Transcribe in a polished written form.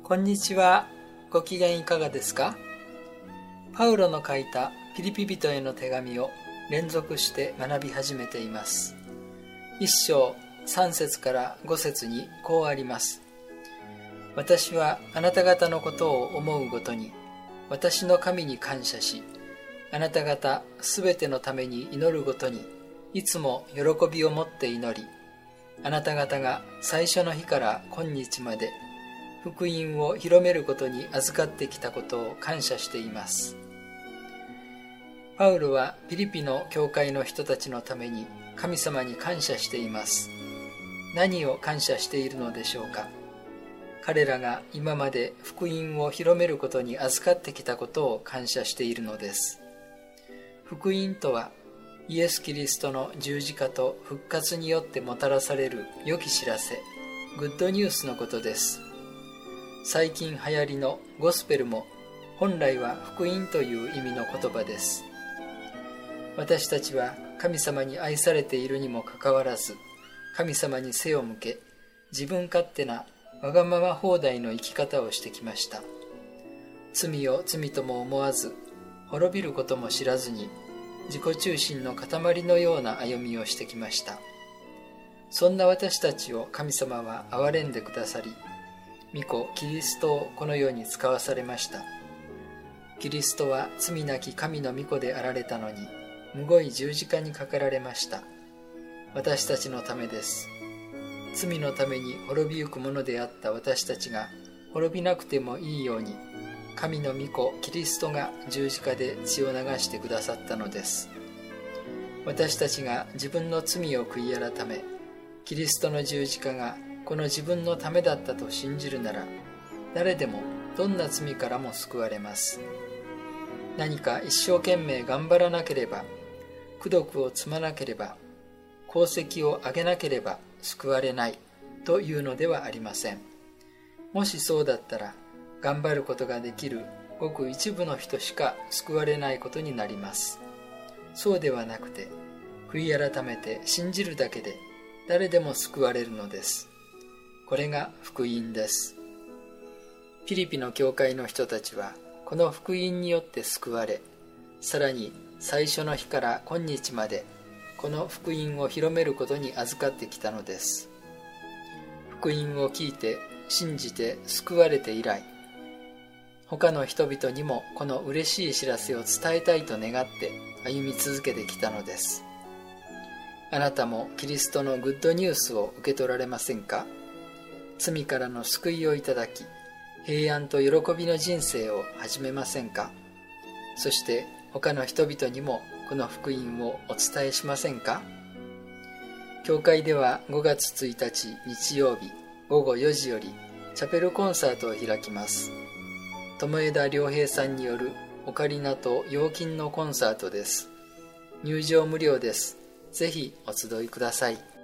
こんにちは。ご機嫌いかがですか？パウロの書いたピリピ人への手紙を連続して学び始めています。1章3節から5節にこうあります。私はあなた方のことを思うごとに私の神に感謝し、あなた方すべてのために祈るごとにいつも喜びを持って祈り、あなた方が最初の日から今日まで福音を広めることに預かってきたことを感謝しています。パウロはピリピの教会の人たちのために神様に感謝しています。何を感謝しているのでしょうか？彼らが今まで福音を広めることに預かってきたことを感謝しているのです。福音とはイエス・キリストの十字架と復活によってもたらされる良き知らせ、グッドニュースのことです。最近流行りのゴスペルも本来は福音という意味の言葉です。私たちは神様に愛されているにもかかわらず、神様に背を向け、自分勝手なわがまま放題の生き方をしてきました。罪を罪とも思わず、滅びることも知らずに、自己中心の塊のような歩みをしてきました。そんな私たちを神様は憐れんでくださり、御子キリストをこの世に使わされました。キリストは罪なき神の御子であられたのに、むごい十字架にかかられました。私たちのためです。罪のために滅びゆくものであった私たちが滅びなくてもいいように、神の御子キリストが十字架で血を流してくださったのです。私たちが自分の罪を悔い改め、キリストの十字架がこの自分のためだったと信じるなら、誰でもどんな罪からも救われます。何か一生懸命頑張らなければ、功徳を積まなければ、功績を上げなければ救われないというのではありません。もしそうだったら、頑張ることができるごく一部の人しか救われないことになります。そうではなくて、悔い改めて信じるだけで誰でも救われるのです。これが福音です。ピリピの教会の人たちはこの福音によって救われ、さらに最初の日から今日までこの福音を広めることに預かってきたのです。福音を聞いて信じて救われて以来、他の人々にもこの嬉しい知らせを伝えたいと願って歩み続けてきたのです。あなたもキリストのグッドニュースを受け取られませんか？罪からの救いをいただき、平安と喜びの人生を始めませんか？そして他の人々にもこの福音をお伝えしませんか？教会では5月1日日曜日午後4時よりチャペルコンサートを開きます。友枝良平さんによるオカリナと陽金のコンサートです。入場無料です。ぜひお集いください。